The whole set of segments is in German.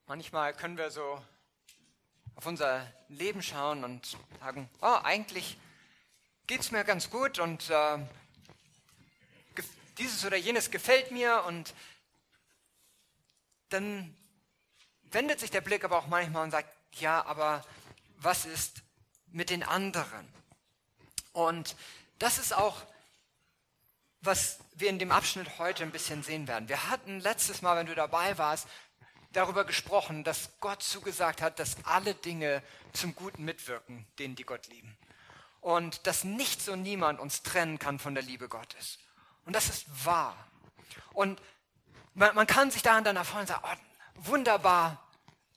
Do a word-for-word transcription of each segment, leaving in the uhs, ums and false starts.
Manchmal können wir so auf unser Leben schauen und sagen, oh, eigentlich geht es mir ganz gut und äh, dieses oder jenes gefällt mir, und dann wendet sich der Blick aber auch manchmal und sagt, ja, aber was ist mit den anderen? Und das ist auch, was wir in dem Abschnitt heute ein bisschen sehen werden. Wir hatten letztes Mal, wenn du dabei warst, darüber gesprochen, dass Gott zugesagt hat, dass alle Dinge zum Guten mitwirken, denen die Gott lieben. Und dass nichts und niemand uns trennen kann von der Liebe Gottes. Und das ist wahr. Und man, man kann sich daran dann erfreuen und sagen, oh, wunderbar.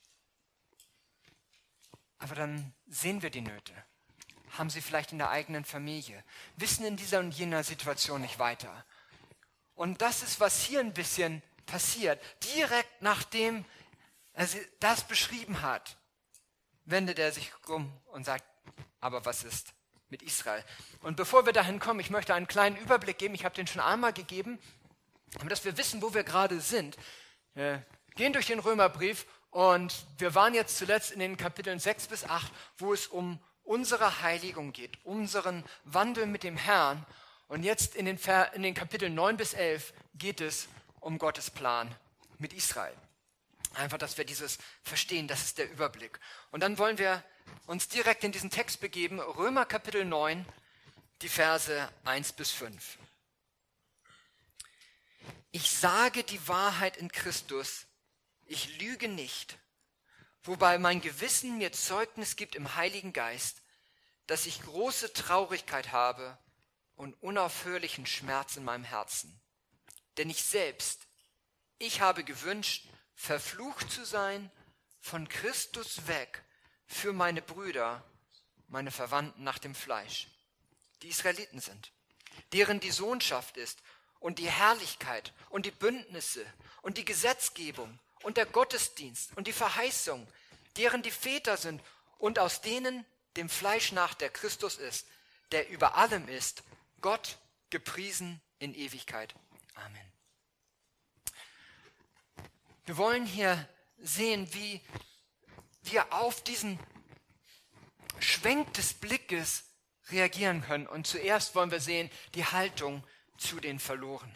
Aber dann sehen wir die Nöte. Haben sie vielleicht in der eigenen Familie. Wissen in dieser und jener Situation nicht weiter. Und das ist, was hier ein bisschen passiert. Direkt nachdem er das beschrieben hat, wendet er sich um und sagt, aber was ist mit Israel? Und bevor wir dahin kommen, ich möchte einen kleinen Überblick geben. Ich habe den schon einmal gegeben, aber dass wir wissen, wo wir gerade sind. Wir gehen durch den Römerbrief und wir waren jetzt zuletzt in den Kapiteln sechs bis acht, wo es um unsere Heiligung geht, unseren Wandel mit dem Herrn. Und jetzt in den, Ver- in den Kapiteln neun bis elf geht es um Gottes Plan mit Israel. Einfach, dass wir dieses verstehen, das ist der Überblick. Und dann wollen wir uns direkt in diesen Text begeben, Römer Kapitel neun, die Verse eins bis fünf. Ich sage die Wahrheit in Christus, ich lüge nicht, wobei mein Gewissen mir Zeugnis gibt im Heiligen Geist, dass ich große Traurigkeit habe und unaufhörlichen Schmerz in meinem Herzen. Denn ich selbst, ich habe gewünscht, verflucht zu sein, von Christus weg, für meine Brüder, meine Verwandten nach dem Fleisch, die Israeliten sind, deren die Sohnschaft ist und die Herrlichkeit und die Bündnisse und die Gesetzgebung und der Gottesdienst und die Verheißung, deren die Väter sind und aus denen dem Fleisch nach der Christus ist, der über allem ist, Gott gepriesen in Ewigkeit. Amen. Wir wollen hier sehen, wie wir auf diesen Schwenk des Blickes reagieren können. Und zuerst wollen wir sehen die Haltung zu den Verlorenen.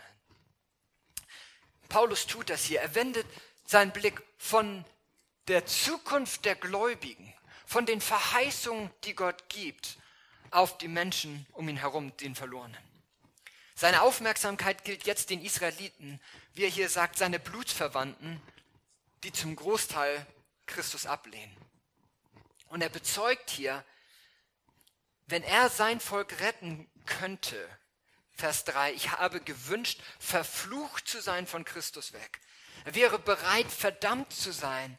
Paulus tut das hier. Er wendet seinen Blick von der Zukunft der Gläubigen, von den Verheißungen, die Gott gibt, auf die Menschen um ihn herum, den Verlorenen. Seine Aufmerksamkeit gilt jetzt den Israeliten, wie er hier sagt, seine Blutsverwandten, die zum Großteil Christus ablehnen. Und er bezeugt hier, wenn er sein Volk retten könnte, Vers drei, ich habe gewünscht, verflucht zu sein von Christus weg. Er wäre bereit, verdammt zu sein,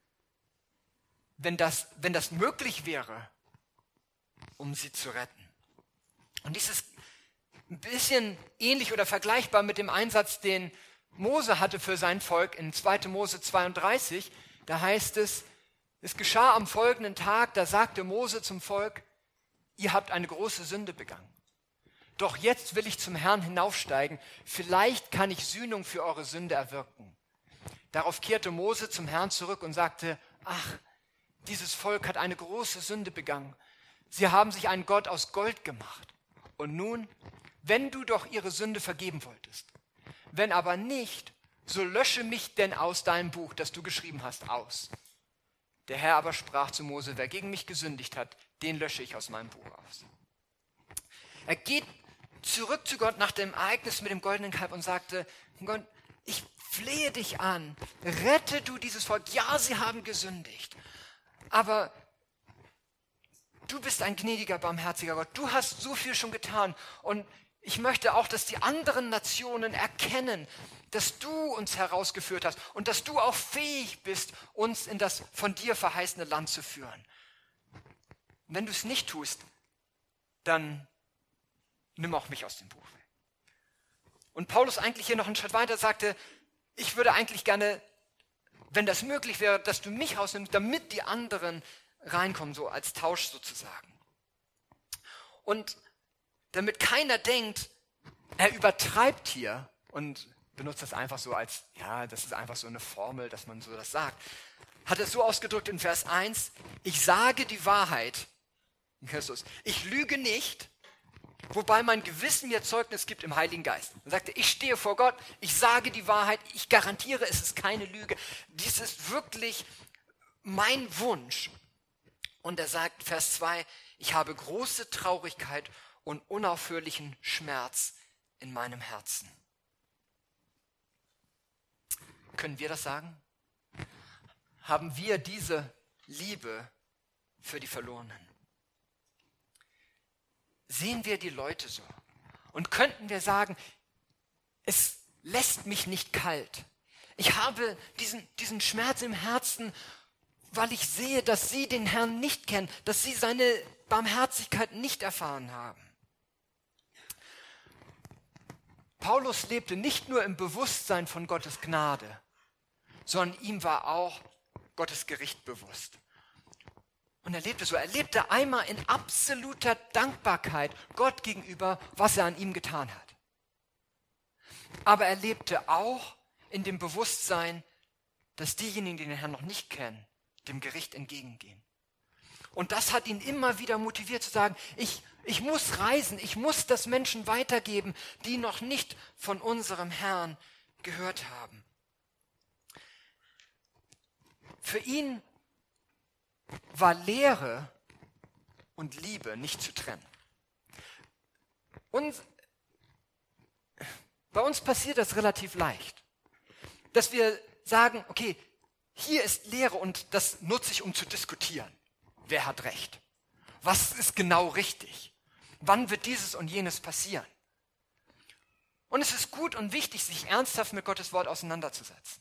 wenn das, wenn das möglich wäre, um sie zu retten. Und dies ist ein bisschen ähnlich oder vergleichbar mit dem Einsatz, den Mose hatte für sein Volk in zweiter Mose zweiunddreißig. Da heißt es, es geschah am folgenden Tag, da sagte Mose zum Volk, ihr habt eine große Sünde begangen. Doch jetzt will ich zum Herrn hinaufsteigen, vielleicht kann ich Sühnung für eure Sünde erwirken. Darauf kehrte Mose zum Herrn zurück und sagte, ach, dieses Volk hat eine große Sünde begangen. Sie haben sich einen Gott aus Gold gemacht. Und nun, wenn du doch ihre Sünde vergeben wolltest, wenn aber nicht, so lösche mich denn aus deinem Buch, das du geschrieben hast, aus. Der Herr aber sprach zu Mose, wer gegen mich gesündigt hat, den lösche ich aus meinem Buch aus. Er geht zurück zu Gott nach dem Ereignis mit dem goldenen Kalb und sagte, Gott, ich flehe dich an, rette du dieses Volk. Ja, sie haben gesündigt, aber du bist ein gnädiger, barmherziger Gott. Du hast so viel schon getan und ich möchte auch, dass die anderen Nationen erkennen, dass du uns herausgeführt hast und dass du auch fähig bist, uns in das von dir verheißene Land zu führen. Und wenn du es nicht tust, dann nimm auch mich aus dem Buch. Und Paulus eigentlich hier noch einen Schritt weiter sagte, ich würde eigentlich gerne, wenn das möglich wäre, dass du mich rausnimmst, damit die anderen reinkommen, so als Tausch sozusagen. Und damit keiner denkt, er übertreibt hier und benutzt das einfach so als, ja, das ist einfach so eine Formel, dass man so das sagt. Hat es so ausgedrückt in Vers eins, ich sage die Wahrheit in Christus. Ich lüge nicht, wobei mein Gewissen mir Zeugnis gibt im Heiligen Geist. Er sagte, ich stehe vor Gott, ich sage die Wahrheit, ich garantiere, es ist keine Lüge. Dies ist wirklich mein Wunsch. Und er sagt, Vers zwei, ich habe große Traurigkeit und unaufhörlichen Schmerz in meinem Herzen. Können wir das sagen? Haben wir diese Liebe für die Verlorenen? Sehen wir die Leute so? Und könnten wir sagen, es lässt mich nicht kalt. Ich habe diesen, diesen Schmerz im Herzen, weil ich sehe, dass sie den Herrn nicht kennen, dass sie seine Barmherzigkeit nicht erfahren haben. Paulus lebte nicht nur im Bewusstsein von Gottes Gnade, sondern ihm war auch Gottes Gericht bewusst. Und er lebte so, er lebte einmal in absoluter Dankbarkeit Gott gegenüber, was er an ihm getan hat. Aber er lebte auch in dem Bewusstsein, dass diejenigen, die den Herrn noch nicht kennen, dem Gericht entgegengehen. Und das hat ihn immer wieder motiviert zu sagen, ich, ich muss reisen, ich muss das Menschen weitergeben, die noch nicht von unserem Herrn gehört haben. Für ihn war Lehre und Liebe nicht zu trennen. Und bei uns passiert das relativ leicht, dass wir sagen, okay, hier ist Lehre und das nutze ich, um zu diskutieren. Wer hat recht? Was ist genau richtig? Wann wird dieses und jenes passieren? Und es ist gut und wichtig, sich ernsthaft mit Gottes Wort auseinanderzusetzen.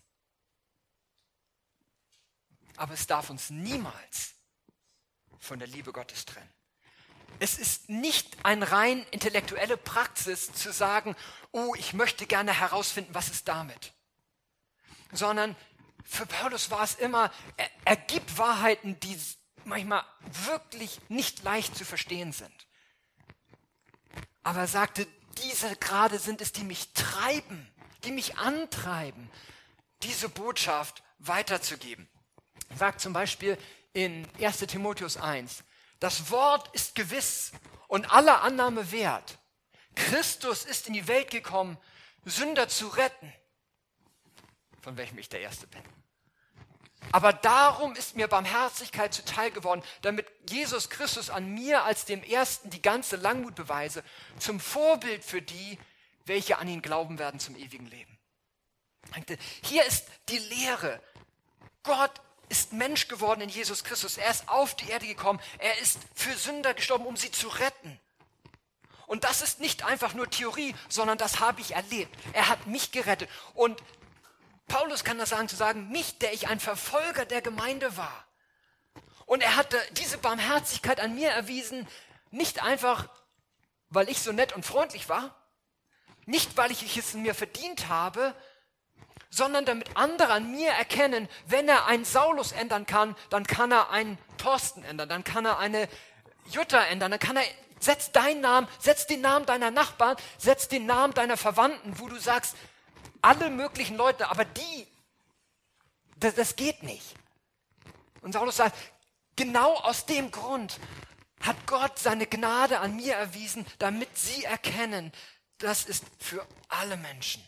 Aber es darf uns niemals von der Liebe Gottes trennen. Es ist nicht eine rein intellektuelle Praxis zu sagen, oh, ich möchte gerne herausfinden, was ist damit. Sondern für Paulus war es immer, er, er gibt Wahrheiten, die manchmal wirklich nicht leicht zu verstehen sind. Aber er sagte, diese gerade sind es, die mich treiben, die mich antreiben, diese Botschaft weiterzugeben. Er sagt zum Beispiel in erster Timotheus eins, das Wort ist gewiss und aller Annahme wert. Christus ist in die Welt gekommen, Sünder zu retten, von welchem ich der Erste bin. Aber darum ist mir Barmherzigkeit zuteil geworden, damit Jesus Christus an mir als dem Ersten die ganze Langmut beweise, zum Vorbild für die, welche an ihn glauben werden zum ewigen Leben. Hier ist die Lehre. Gott ist Mensch geworden in Jesus Christus. Er ist auf die Erde gekommen. Er ist für Sünder gestorben, um sie zu retten. Und das ist nicht einfach nur Theorie, sondern das habe ich erlebt. Er hat mich gerettet. Und Paulus kann das sagen, zu sagen, mich, der ich ein Verfolger der Gemeinde war. Und er hatte diese Barmherzigkeit an mir erwiesen, nicht einfach, weil ich so nett und freundlich war, nicht, weil ich es mir verdient habe, sondern damit andere an mir erkennen, wenn er einen Saulus ändern kann, dann kann er einen Thorsten ändern, dann kann er eine Jutta ändern, dann kann er, setz deinen Namen, setz den Namen deiner Nachbarn, setz den Namen deiner Verwandten, wo du sagst, alle möglichen Leute, aber die, das, das geht nicht. Und Saulus sagt, genau aus dem Grund hat Gott seine Gnade an mir erwiesen, damit sie erkennen, das ist für alle Menschen.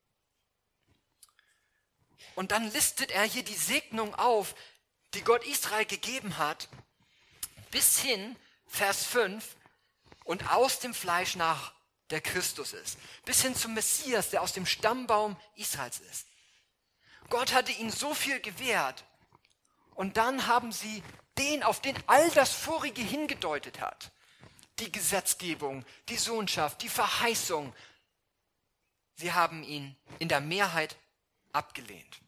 Und dann listet er hier die Segnung auf, die Gott Israel gegeben hat, bis hin, Vers fünf, und aus dem Fleisch nach der Christus ist, bis hin zum Messias, der aus dem Stammbaum Israels ist. Gott hatte ihnen so viel gewährt und dann haben sie den, auf den all das Vorige hingedeutet hat, die Gesetzgebung, die Sohnschaft, die Verheißung, sie haben ihn in der Mehrheit abgelehnt.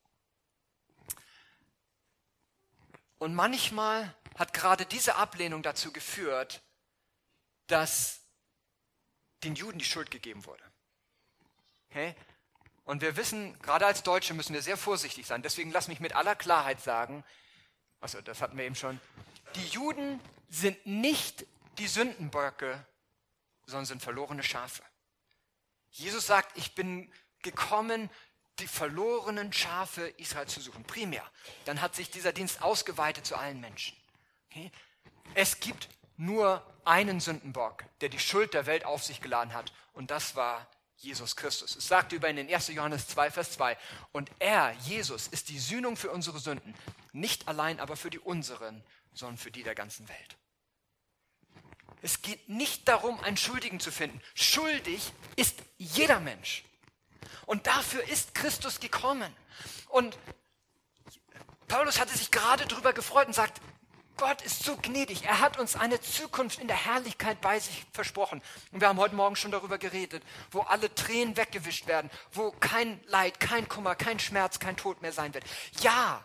Und manchmal hat gerade diese Ablehnung dazu geführt, dass den Juden die Schuld gegeben wurde. Okay? Und wir wissen, gerade als Deutsche müssen wir sehr vorsichtig sein. Deswegen lass mich mit aller Klarheit sagen, also das hatten wir eben schon, die Juden sind nicht die Sündenböcke, sondern sind verlorene Schafe. Jesus sagt, ich bin gekommen, die verlorenen Schafe Israel zu suchen, primär. Dann hat sich dieser Dienst ausgeweitet zu allen Menschen. Okay? Es gibt nur einen Sündenbock, der die Schuld der Welt auf sich geladen hat, und das war Jesus Christus. Es sagt über ihn in erster Johannes zwei, Vers zwei, und er, Jesus, ist die Sühnung für unsere Sünden, nicht allein aber für die unseren, sondern für die der ganzen Welt. Es geht nicht darum, einen Schuldigen zu finden. Schuldig ist jeder Mensch. Und dafür ist Christus gekommen. Und Paulus hatte sich gerade darüber gefreut und sagt, Gott ist so gnädig. Er hat uns eine Zukunft in der Herrlichkeit bei sich versprochen. Und wir haben heute Morgen schon darüber geredet, wo alle Tränen weggewischt werden, wo kein Leid, kein Kummer, kein Schmerz, kein Tod mehr sein wird. Ja,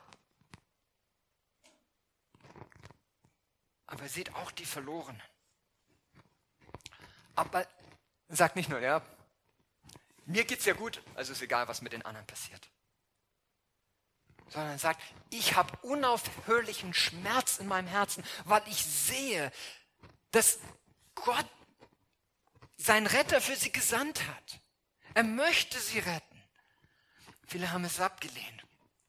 aber seht auch die Verlorenen. Aber sagt nicht nur, ja, mir geht's ja gut, also ist egal, was mit den anderen passiert. Sondern sagt, ich habe unaufhörlichen Schmerz in meinem Herzen, weil ich sehe, dass Gott seinen Retter für sie gesandt hat. Er möchte sie retten. Viele haben es abgelehnt.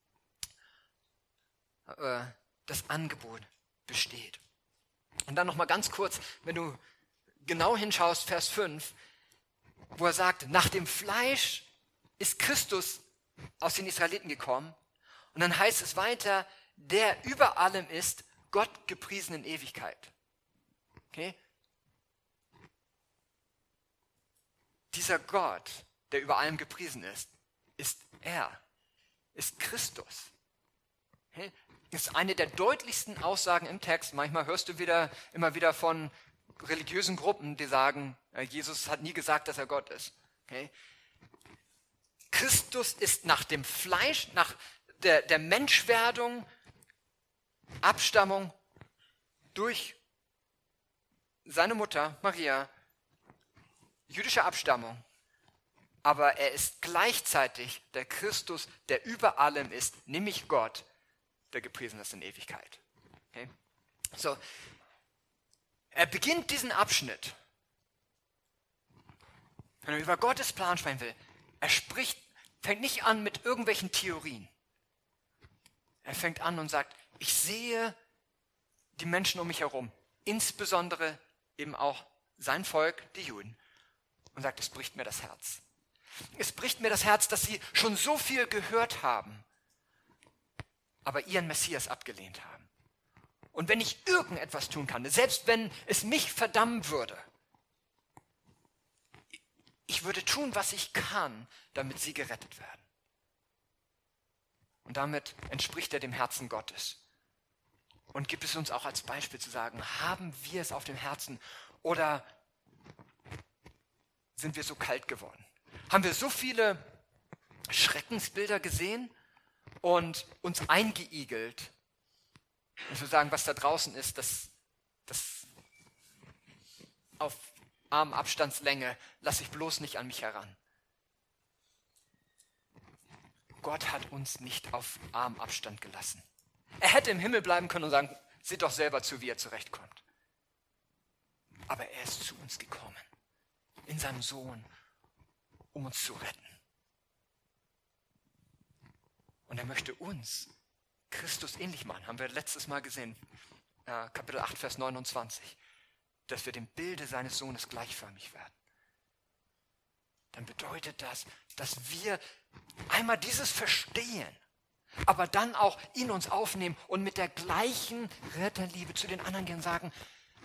Aber das Angebot besteht. Und dann nochmal ganz kurz, wenn du genau hinschaust, Vers fünf, wo er sagt, nach dem Fleisch ist Christus aus den Israeliten gekommen. Und dann heißt es weiter, der über allem ist, Gott gepriesen in Ewigkeit. Okay? Dieser Gott, der über allem gepriesen ist, ist er, ist Christus. Okay? Das ist eine der deutlichsten Aussagen im Text. Manchmal hörst du wieder, immer wieder von religiösen Gruppen, die sagen, Jesus hat nie gesagt, dass er Gott ist. Okay? Christus ist nach dem Fleisch, nach der, der Menschwerdung, Abstammung durch seine Mutter Maria, jüdische Abstammung, aber er ist gleichzeitig der Christus, der über allem ist, nämlich Gott, der gepriesen ist in Ewigkeit. Okay? So, er beginnt diesen Abschnitt, wenn er über Gottes Plan sprechen will. Er spricht, fängt nicht an mit irgendwelchen Theorien. Er fängt an und sagt, ich sehe die Menschen um mich herum, insbesondere eben auch sein Volk, die Juden, und sagt, es bricht mir das Herz. Es bricht mir das Herz, dass sie schon so viel gehört haben, aber ihren Messias abgelehnt haben. Und wenn ich irgendetwas tun kann, selbst wenn es mich verdammen würde, ich würde tun, was ich kann, damit sie gerettet werden. Und damit entspricht er dem Herzen Gottes. Und gibt es uns auch als Beispiel zu sagen, haben wir es auf dem Herzen oder sind wir so kalt geworden? Haben wir so viele Schreckensbilder gesehen und uns eingeigelt und zu sagen, was da draußen ist, das, das auf Armabstandslänge lasse ich bloß nicht an mich heran. Gott hat uns nicht auf Armabstand gelassen. Er hätte im Himmel bleiben können und sagen, seht doch selber zu, wie er zurechtkommt. Aber er ist zu uns gekommen, in seinem Sohn, um uns zu retten. Und er möchte uns Christus ähnlich machen, haben wir letztes Mal gesehen, äh, Kapitel acht, Vers neunundzwanzig, dass wir dem Bilde seines Sohnes gleichförmig werden. Dann bedeutet das, dass wir einmal dieses verstehen, aber dann auch in uns aufnehmen und mit der gleichen Retterliebe zu den anderen gehen und sagen,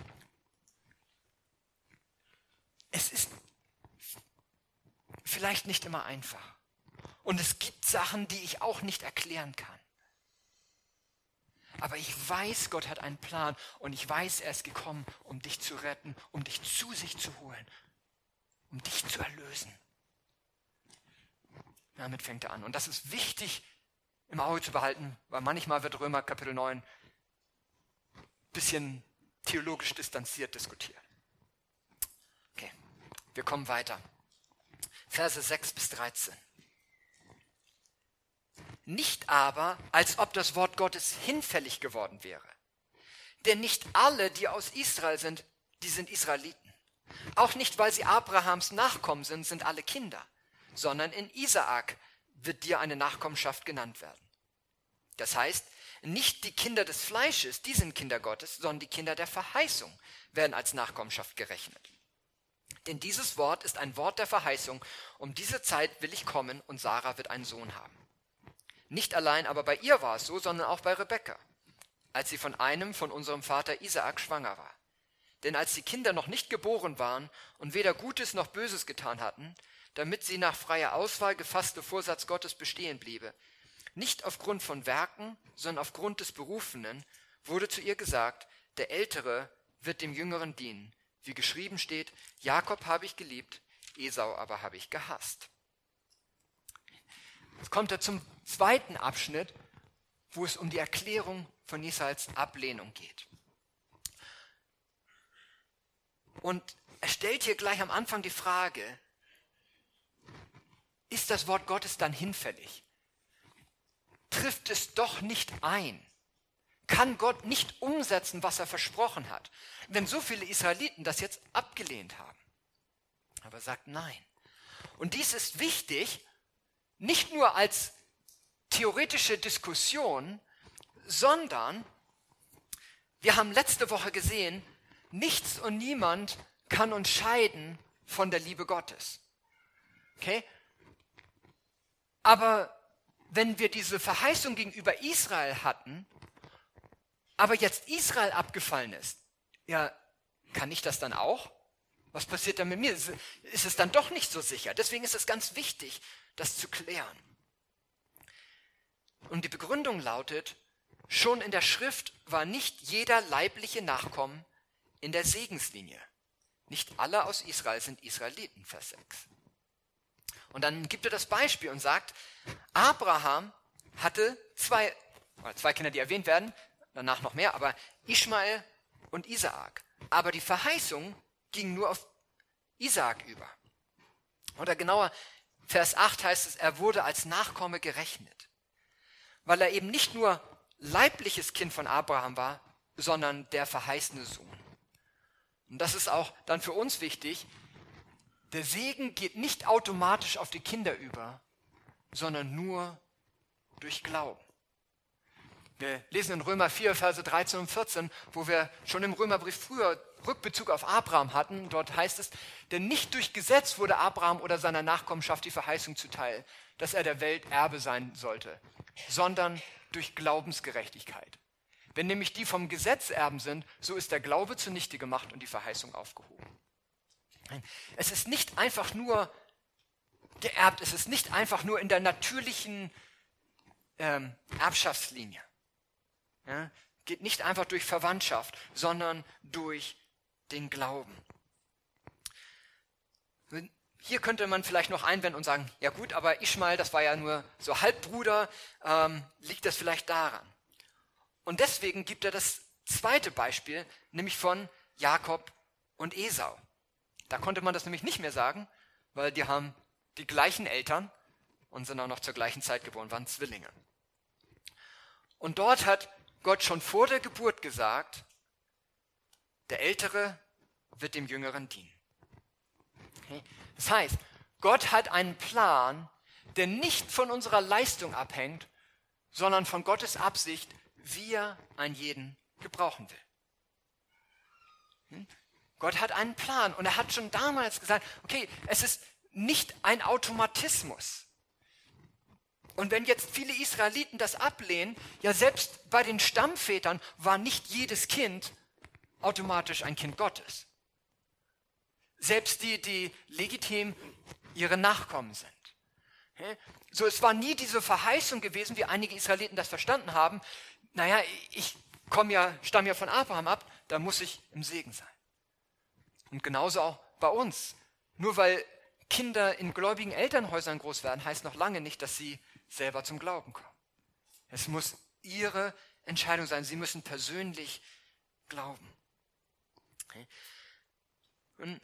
es ist vielleicht nicht immer einfach. Und es gibt Sachen, die ich auch nicht erklären kann. Aber ich weiß, Gott hat einen Plan und ich weiß, er ist gekommen, um dich zu retten, um dich zu sich zu holen, um dich zu erlösen. Damit fängt er an. Und das ist wichtig im Auge zu behalten, weil manchmal wird Römer Kapitel neun ein bisschen theologisch distanziert diskutiert. Okay, wir kommen weiter. Verse sechs bis dreizehn. Nicht aber, als ob das Wort Gottes hinfällig geworden wäre. Denn nicht alle, die aus Israel sind, die sind Israeliten. Auch nicht, weil sie Abrahams Nachkommen sind, sind alle Kinder. sondern in Isaak wird dir eine Nachkommenschaft genannt werden. Das heißt, nicht die Kinder des Fleisches, die sind Kinder Gottes, sondern die Kinder der Verheißung werden als Nachkommenschaft gerechnet. Denn dieses Wort ist ein Wort der Verheißung. Um diese Zeit will ich kommen und Sarah wird einen Sohn haben. Nicht allein aber bei ihr war es so, sondern auch bei Rebekka, als sie von einem von unserem Vater Isaak schwanger war. Denn als die Kinder noch nicht geboren waren und weder Gutes noch Böses getan hatten, damit sie nach freier Auswahl gefasste Vorsatz Gottes bestehen bliebe, nicht aufgrund von Werken, sondern aufgrund des Berufenen, wurde zu ihr gesagt, der Ältere wird dem Jüngeren dienen. Wie geschrieben steht, Jakob habe ich geliebt, Esau aber habe ich gehasst. Jetzt kommt er zum zweiten Abschnitt, wo es um die Erklärung von Israels Ablehnung geht. Und er stellt hier gleich am Anfang die Frage, ist das Wort Gottes dann hinfällig? Trifft es doch nicht ein? Kann Gott nicht umsetzen, was er versprochen hat, wenn so viele Israeliten das jetzt abgelehnt haben? Aber er sagt nein. Und dies ist wichtig, nicht nur als theoretische Diskussion, sondern wir haben letzte Woche gesehen, nichts und niemand kann uns scheiden von der Liebe Gottes. Okay? Aber wenn wir diese Verheißung gegenüber Israel hatten, aber jetzt Israel abgefallen ist, ja, kann ich das dann auch? Was passiert dann mit mir? Ist es dann doch nicht so sicher? Deswegen ist es ganz wichtig, das zu klären. Und die Begründung lautet, schon in der Schrift war nicht jeder leibliche Nachkommen in der Segenslinie. Nicht alle aus Israel sind Israeliten, Vers sechs. Und dann gibt er das Beispiel und sagt, Abraham hatte zwei, zwei Kinder, die erwähnt werden, danach noch mehr, aber Ismael und Isaak. Aber die Verheißung ging nur auf Isaak über. Oder genauer, Vers acht heißt es, er wurde als Nachkomme gerechnet, weil er eben nicht nur leibliches Kind von Abraham war, sondern der verheißene Sohn. Und das ist auch dann für uns wichtig, der Segen geht nicht automatisch auf die Kinder über, sondern nur durch Glauben. Wir lesen in Römer vier, Verse dreizehn und vierzehn, wo wir schon im Römerbrief früher Rückbezug auf Abraham hatten. Dort heißt es, denn nicht durch Gesetz wurde Abraham oder seiner Nachkommenschaft die Verheißung zuteil, dass er der Welt Erbe sein sollte, sondern durch Glaubensgerechtigkeit. Wenn nämlich die vom Gesetz Erben sind, so ist der Glaube zunichte gemacht und die Verheißung aufgehoben. Es ist nicht einfach nur geerbt, es ist nicht einfach nur in der natürlichen ähm, Erbschaftslinie. Ja, geht nicht einfach durch Verwandtschaft, sondern durch den Glauben. Hier könnte man vielleicht noch einwenden und sagen, ja gut, aber Ismael, das war ja nur so Halbbruder, ähm, liegt das vielleicht daran? Und deswegen gibt er das zweite Beispiel, nämlich von Jakob und Esau. Da konnte man das nämlich nicht mehr sagen, weil die haben die gleichen Eltern und sind auch noch zur gleichen Zeit geboren, waren Zwillinge. Und dort hat Gott schon vor der Geburt gesagt, der Ältere wird dem Jüngeren dienen. Okay? Das heißt, Gott hat einen Plan, der nicht von unserer Leistung abhängt, sondern von Gottes Absicht, wie er einen jeden gebrauchen will. Hm? Gott hat einen Plan und er hat schon damals gesagt, okay, es ist nicht ein Automatismus. Und wenn jetzt viele Israeliten das ablehnen, ja selbst bei den Stammvätern war nicht jedes Kind automatisch ein Kind Gottes. Selbst die, die legitim ihre Nachkommen sind. So, es war nie diese Verheißung gewesen, wie einige Israeliten das verstanden haben. Naja, ich komme ja, stamme ja von Abraham ab, da muss ich im Segen sein. Und genauso auch bei uns. Nur weil Kinder in gläubigen Elternhäusern groß werden, heißt noch lange nicht, dass sie selber zum Glauben kommen. Es muss ihre Entscheidung sein. Sie müssen persönlich glauben. Okay. Und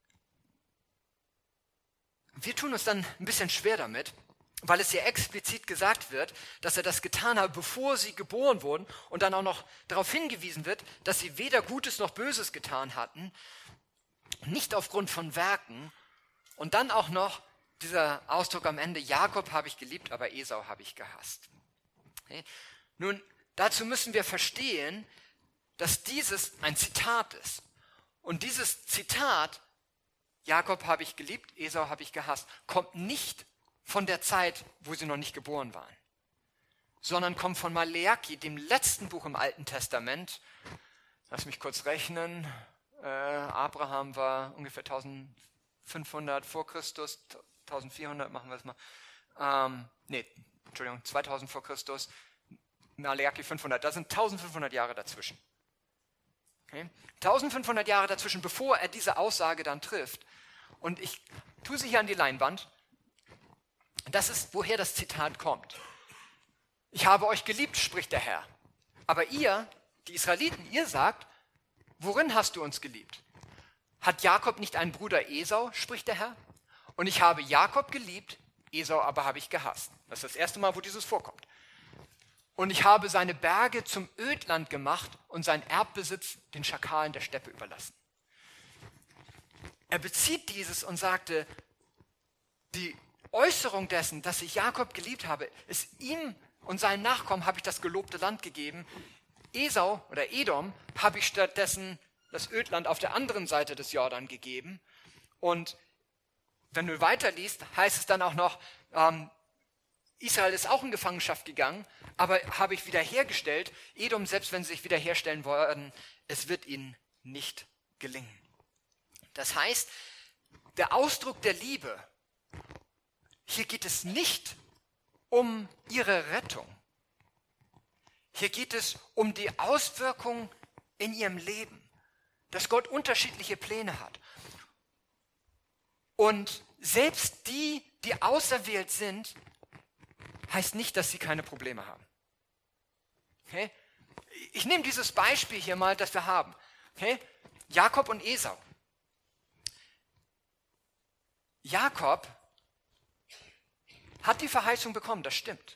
wir tun uns dann ein bisschen schwer damit, weil es hier explizit gesagt wird, dass er das getan hat, bevor sie geboren wurden und dann auch noch darauf hingewiesen wird, dass sie weder Gutes noch Böses getan hatten, nicht aufgrund von Werken und dann auch noch dieser Ausdruck am Ende, Jakob habe ich geliebt, aber Esau habe ich gehasst. Okay. Nun, dazu müssen wir verstehen, dass dieses ein Zitat ist. Und dieses Zitat, Jakob habe ich geliebt, Esau habe ich gehasst, kommt nicht von der Zeit, wo sie noch nicht geboren waren, sondern kommt von Maleachi, dem letzten Buch im Alten Testament. Lass mich kurz rechnen. Äh, Abraham war ungefähr eintausendfünfhundert vor Christus, eintausendvierhundert machen wir es mal. Ähm, nee, Entschuldigung, zweitausend vor Christus. Maleachi fünfhundert, da sind eintausendfünfhundert Jahre dazwischen. Okay? eintausendfünfhundert Jahre dazwischen, bevor er diese Aussage dann trifft. Und ich tue sie hier an die Leinwand. Das ist, woher das Zitat kommt. Ich habe euch geliebt, spricht der Herr. Aber ihr, die Israeliten, ihr sagt, worin hast du uns geliebt? Hat Jakob nicht einen Bruder Esau, spricht der Herr? Und ich habe Jakob geliebt, Esau aber habe ich gehasst. Das ist das erste Mal, wo dieses vorkommt. Und ich habe seine Berge zum Ödland gemacht und seinen Erbbesitz den Schakalen der Steppe überlassen. Er bezieht dieses und sagte, die Äußerung dessen, dass ich Jakob geliebt habe, ist ihm und seinen Nachkommen habe ich das gelobte Land gegeben. Esau oder Edom habe ich stattdessen das Ödland auf der anderen Seite des Jordan gegeben. Und wenn du weiterliest, heißt es dann auch noch, ähm, Israel ist auch in Gefangenschaft gegangen, aber habe ich wiederhergestellt. Edom, selbst wenn sie sich wiederherstellen wollen, es wird ihnen nicht gelingen. Das heißt, der Ausdruck der Liebe, hier geht es nicht um ihre Rettung. Hier geht es um die Auswirkungen in ihrem Leben, dass Gott unterschiedliche Pläne hat. Und selbst die, die auserwählt sind, heißt nicht, dass sie keine Probleme haben. Okay? Ich nehme dieses Beispiel hier mal, das wir haben. Okay? Jakob und Esau. Jakob hat die Verheißung bekommen, das stimmt.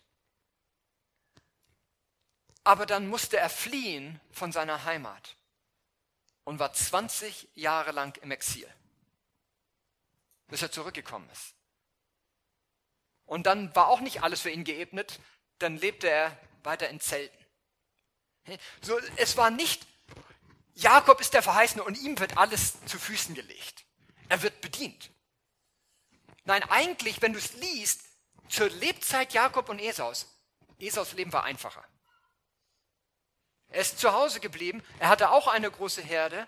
Aber dann musste er fliehen von seiner Heimat und war zwanzig Jahre lang im Exil, bis er zurückgekommen ist. Und dann war auch nicht alles für ihn geebnet, dann lebte er weiter in Zelten. So, es war nicht, Jakob ist der Verheißene und ihm wird alles zu Füßen gelegt. Er wird bedient. Nein, eigentlich, wenn du es liest, zur Lebzeit Jakob und Esaus, Esaus Leben war einfacher. Er ist zu Hause geblieben, er hatte auch eine große Herde,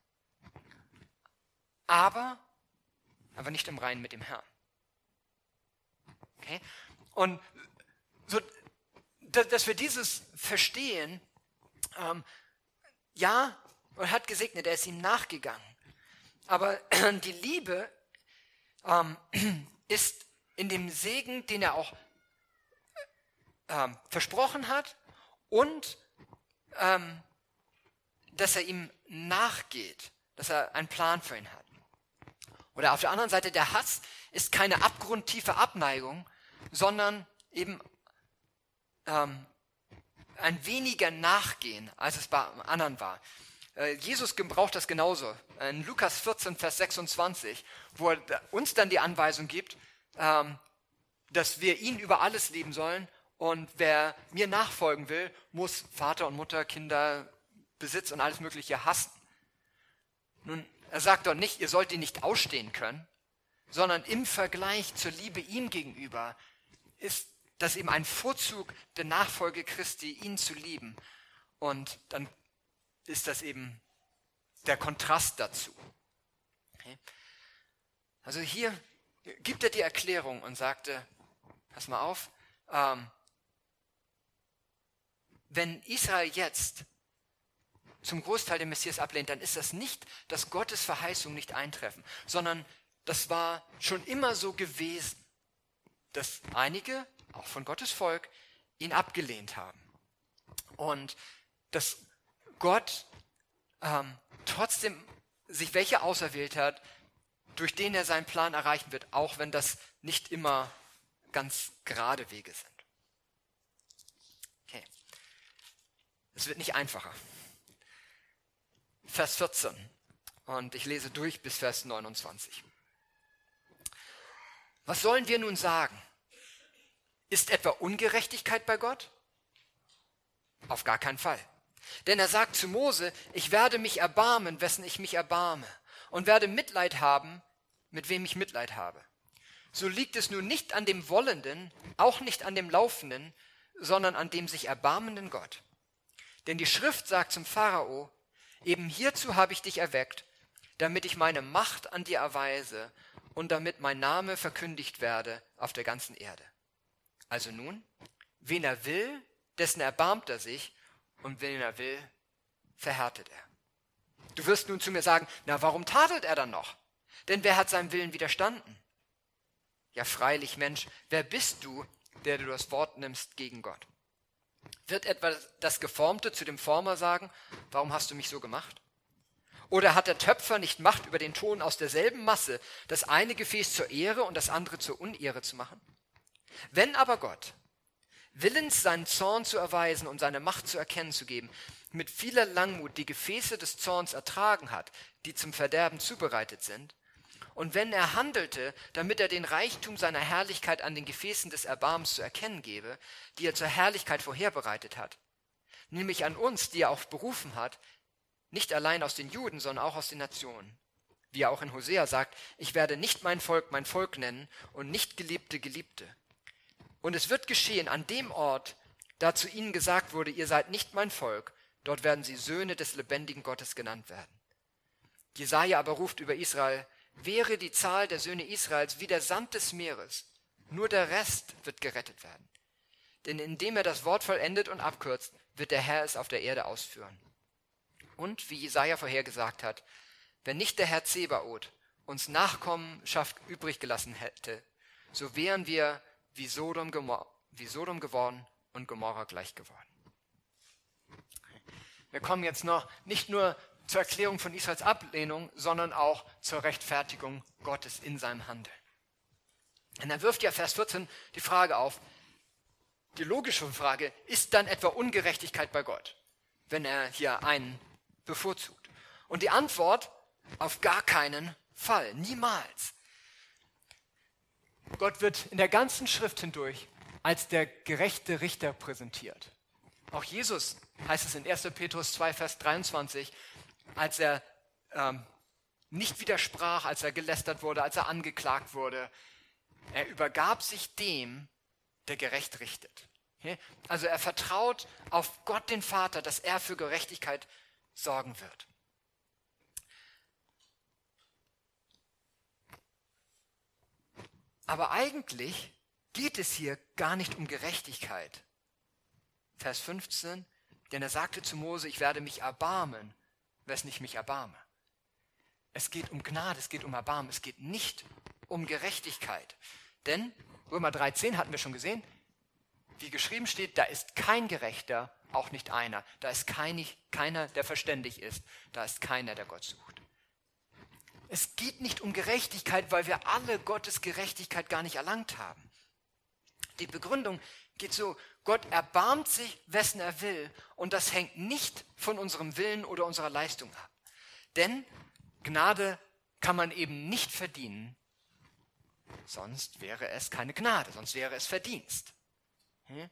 aber er war nicht im Reinen mit dem Herrn. Okay? Und so, dass wir dieses verstehen, ähm, ja, er hat gesegnet, er ist ihm nachgegangen. Aber die Liebe ähm, ist in dem Segen, den er auch ähm, versprochen hat und ähm, dass er ihm nachgeht, dass er einen Plan für ihn hat. Oder auf der anderen Seite, der Hass ist keine abgrundtiefe Abneigung, sondern eben ähm, ein weniger Nachgehen, als es bei anderen war. Äh, Jesus gebraucht das genauso. In Lukas vierzehn, Vers sechsundzwanzig, wo er uns dann die Anweisung gibt, ähm, dass wir ihn über alles lieben sollen und wer mir nachfolgen will, muss Vater und Mutter, Kinder, Besitz und alles Mögliche hassen. Nun, er sagt doch nicht, ihr sollt ihn nicht ausstehen können, sondern im Vergleich zur Liebe ihm gegenüber ist das eben ein Vorzug der Nachfolge Christi, ihn zu lieben. Und dann ist das eben der Kontrast dazu. Okay. Also hier gibt er die Erklärung und sagte, pass mal auf, ähm, wenn Israel jetzt zum Großteil den Messias ablehnt, dann ist das nicht, dass Gottes Verheißungen nicht eintreffen, sondern das war schon immer so gewesen, dass einige, auch von Gottes Volk, ihn abgelehnt haben. Und dass Gott ähm, trotzdem sich welche auserwählt hat, durch den er seinen Plan erreichen wird, auch wenn das nicht immer ganz gerade Wege sind. Okay. Es wird nicht einfacher. Vers vierzehn und ich lese durch bis Vers neunundzwanzig. Was sollen wir nun sagen? Ist etwa Ungerechtigkeit bei Gott? Auf gar keinen Fall. Denn er sagt zu Mose, ich werde mich erbarmen, wessen ich mich erbarme, und werde Mitleid haben, mit wem ich Mitleid habe. So liegt es nun nicht an dem Wollenden, auch nicht an dem Laufenden, sondern an dem sich erbarmenden Gott. Denn die Schrift sagt zum Pharao, eben hierzu habe ich dich erweckt, damit ich meine Macht an dir erweise und damit mein Name verkündigt werde auf der ganzen Erde. Also nun, wen er will, dessen erbarmt er sich, und wen er will, verhärtet er. Du wirst nun zu mir sagen, na, warum tadelt er dann noch? Denn wer hat seinem Willen widerstanden? Ja, freilich, Mensch, wer bist du, der du das Wort nimmst gegen Gott? Wird etwa das Geformte zu dem Former sagen, warum hast du mich so gemacht? Oder hat der Töpfer nicht Macht über den Ton aus derselben Masse, das eine Gefäß zur Ehre und das andere zur Unehre zu machen? Wenn aber Gott, willens seinen Zorn zu erweisen und seine Macht zu erkennen zu geben, mit vieler Langmut die Gefäße des Zorns ertragen hat, die zum Verderben zubereitet sind, und wenn er handelte, damit er den Reichtum seiner Herrlichkeit an den Gefäßen des Erbarmens zu erkennen gebe, die er zur Herrlichkeit vorherbereitet hat, nämlich an uns, die er auch berufen hat, nicht allein aus den Juden, sondern auch aus den Nationen. Wie er auch in Hosea sagt, ich werde nicht mein Volk mein Volk nennen und nicht Geliebte Geliebte. Und es wird geschehen an dem Ort, da zu ihnen gesagt wurde, ihr seid nicht mein Volk, dort werden sie Söhne des lebendigen Gottes genannt werden. Jesaja aber ruft über Israel, wäre die Zahl der Söhne Israels wie der Sand des Meeres, nur der Rest wird gerettet werden. Denn indem er das Wort vollendet und abkürzt, wird der Herr es auf der Erde ausführen. Und wie Jesaja vorhergesagt hat, wenn nicht der Herr Zebaoth uns Nachkommenschaft übrig gelassen hätte, so wären wir wie Sodom, Gomor- wie Sodom geworden und Gomorra gleich geworden. Wir kommen jetzt noch nicht nur zur Erklärung von Israels Ablehnung, sondern auch zur Rechtfertigung Gottes in seinem Handeln. Und er wirft ja Vers vierzehn die Frage auf, die logische Frage, ist dann etwa Ungerechtigkeit bei Gott, wenn er hier einen bevorzugt? Und die Antwort, auf gar keinen Fall, niemals. Gott wird in der ganzen Schrift hindurch als der gerechte Richter präsentiert. Auch Jesus heißt es in erster Petrus zwei, Vers dreiundzwanzig, als er ähm, nicht widersprach, als er gelästert wurde, als er angeklagt wurde. Er übergab sich dem, der gerecht richtet. Okay? Also er vertraut auf Gott den Vater, dass er für Gerechtigkeit sorgen wird. Aber eigentlich geht es hier gar nicht um Gerechtigkeit. Vers fünfzehn, denn er sagte zu Mose, ich werde mich erbarmen, wessen ich mich erbarme. Es geht um Gnade, es geht um Erbarmen, es geht nicht um Gerechtigkeit. Denn Römer dreizehn hatten wir schon gesehen, wie geschrieben steht, da ist kein Gerechter, auch nicht einer. Da ist kein, keiner, der verständig ist. Da ist keiner, der Gott sucht. Es geht nicht um Gerechtigkeit, weil wir alle Gottes Gerechtigkeit gar nicht erlangt haben. Die Begründung geht so, Gott erbarmt sich, wessen er will, und das hängt nicht von unserem Willen oder unserer Leistung ab. Denn Gnade kann man eben nicht verdienen, sonst wäre es keine Gnade, sonst wäre es Verdienst. Hm?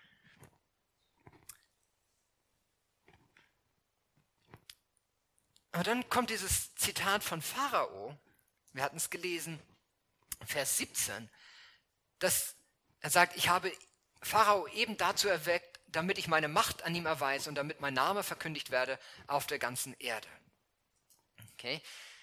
Aber dann kommt dieses Zitat von Pharao, wir hatten es gelesen, Vers siebzehn, dass er sagt, ich habe Pharao eben dazu erweckt, damit ich meine Macht an ihm erweise und damit mein Name verkündigt werde auf der ganzen Erde. Okay?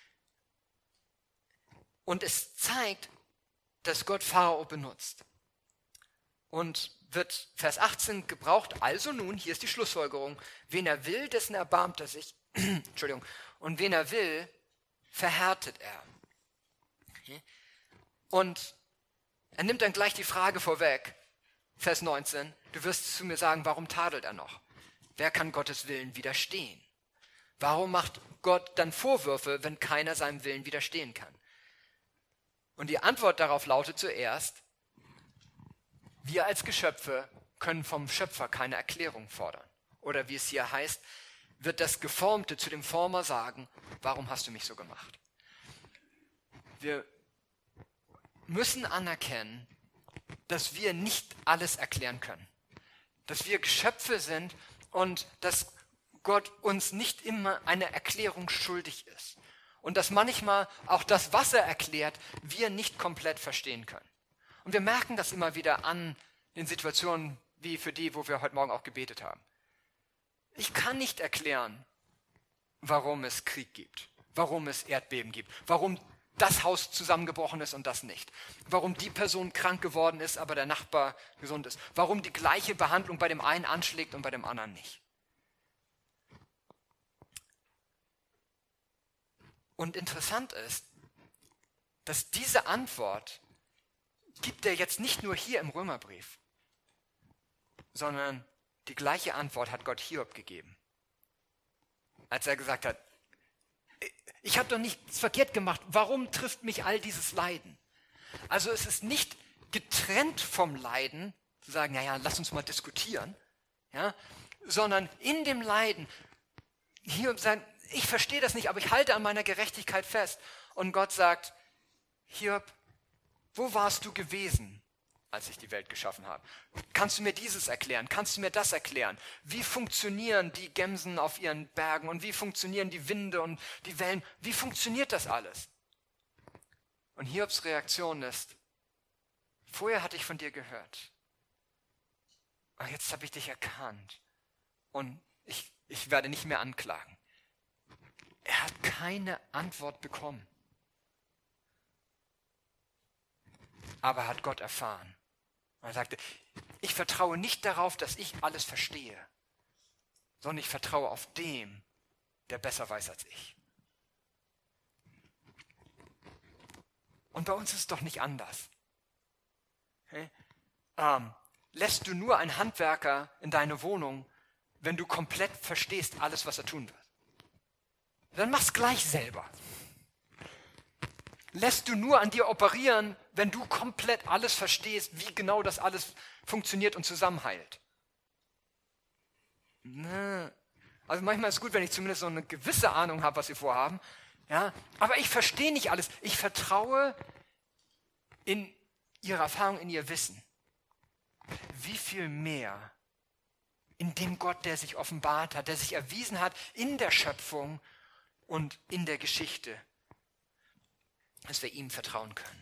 Und es zeigt, dass Gott Pharao benutzt. Und wird Vers achtzehn gebraucht, also nun, hier ist die Schlussfolgerung, wen er will, dessen erbarmt er sich. Entschuldigung. Und wen er will, verhärtet er. Okay. Und er nimmt dann gleich die Frage vorweg, Vers neunzehn, du wirst zu mir sagen, warum tadelt er noch? Wer kann Gottes Willen widerstehen? Warum macht Gott dann Vorwürfe, wenn keiner seinem Willen widerstehen kann? Und die Antwort darauf lautet zuerst, wir als Geschöpfe können vom Schöpfer keine Erklärung fordern. Oder wie es hier heißt, wird das Geformte zu dem Former sagen, warum hast du mich so gemacht? Wir müssen anerkennen, dass wir nicht alles erklären können. Dass wir Geschöpfe sind und dass Gott uns nicht immer eine Erklärung schuldig ist. Und dass manchmal auch das, was er erklärt, wir nicht komplett verstehen können. Und wir merken das immer wieder an den Situationen, wie für die, wo wir heute Morgen auch gebetet haben. Ich kann nicht erklären, warum es Krieg gibt, warum es Erdbeben gibt, warum das Haus zusammengebrochen ist und das nicht, warum die Person krank geworden ist, aber der Nachbar gesund ist, warum die gleiche Behandlung bei dem einen anschlägt und bei dem anderen nicht. Und interessant ist, dass diese Antwort gibt er jetzt nicht nur hier im Römerbrief, sondern die gleiche Antwort hat Gott Hiob gegeben. Als er gesagt hat, ich habe doch nichts verkehrt gemacht, warum trifft mich all dieses Leiden? Also es ist nicht getrennt vom Leiden, zu sagen, naja, lass uns mal diskutieren, ja, sondern in dem Leiden, Hiob sagt, ich verstehe das nicht, aber ich halte an meiner Gerechtigkeit fest. Und Gott sagt, Hiob, wo warst du gewesen, als ich die Welt geschaffen habe? Kannst du mir dieses erklären? Kannst du mir das erklären? Wie funktionieren die Gemsen auf ihren Bergen und wie funktionieren die Winde und die Wellen? Wie funktioniert das alles? Und Hiobs Reaktion ist, vorher hatte ich von dir gehört, aber jetzt habe ich dich erkannt und ich, ich werde nicht mehr anklagen. Er hat keine Antwort bekommen. Aber er hat Gott erfahren. Und er sagte, ich vertraue nicht darauf, dass ich alles verstehe, sondern ich vertraue auf dem, der besser weiß als ich. Und bei uns ist es doch nicht anders. Okay? Ähm, lässt du nur einen Handwerker in deine Wohnung, wenn du komplett verstehst alles, was er tun wird? Dann mach's gleich selber. Lässt du nur an dir operieren, wenn du komplett alles verstehst, wie genau das alles funktioniert und zusammenheilt? Ne. Also manchmal ist es gut, wenn ich zumindest so eine gewisse Ahnung habe, was sie vorhaben. Ja, aber ich verstehe nicht alles. Ich vertraue in ihre Erfahrung, in ihr Wissen. Wie viel mehr in dem Gott, der sich offenbart hat, der sich erwiesen hat in der Schöpfung und in der Geschichte, dass wir ihm vertrauen können.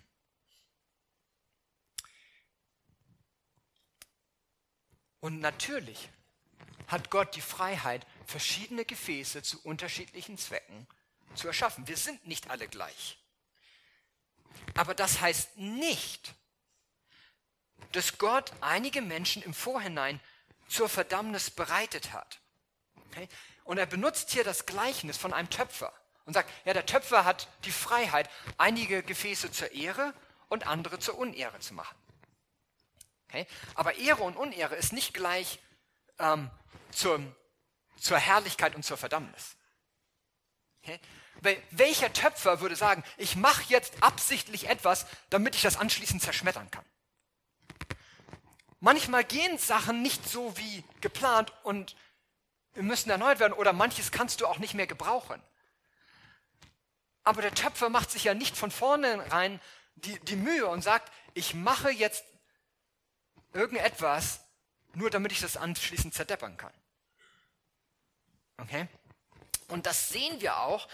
Und natürlich hat Gott die Freiheit, verschiedene Gefäße zu unterschiedlichen Zwecken zu erschaffen. Wir sind nicht alle gleich. Aber das heißt nicht, dass Gott einige Menschen im Vorhinein zur Verdammnis bereitet hat. Okay? Und er benutzt hier das Gleichnis von einem Töpfer und sagt, ja, der Töpfer hat die Freiheit, einige Gefäße zur Ehre und andere zur Unehre zu machen. Okay? Aber Ehre und Unehre ist nicht gleich ähm, zur, zur Herrlichkeit und zur Verdammnis. Okay? Weil welcher Töpfer würde sagen, ich mache jetzt absichtlich etwas, damit ich das anschließend zerschmettern kann? Manchmal gehen Sachen nicht so wie geplant und wir müssen erneuert werden oder manches kannst du auch nicht mehr gebrauchen. Aber der Töpfer macht sich ja nicht von vornherein die, die Mühe und sagt, ich mache jetzt irgendetwas, nur damit ich das anschließend zerdeppern kann. Okay? Und das sehen wir auch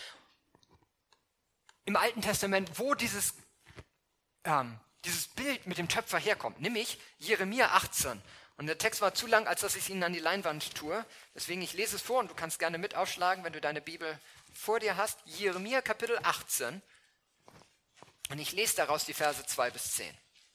im Alten Testament, wo dieses, ähm, dieses Bild mit dem Töpfer herkommt, nämlich Jeremia achtzehn. Und der Text war zu lang, als dass ich es Ihnen an die Leinwand tue. Deswegen, ich lese es vor und du kannst gerne mit aufschlagen, wenn du deine Bibel vor dir hast. Jeremia Kapitel achtzehn. Und ich lese daraus die Verse zwei bis zehn.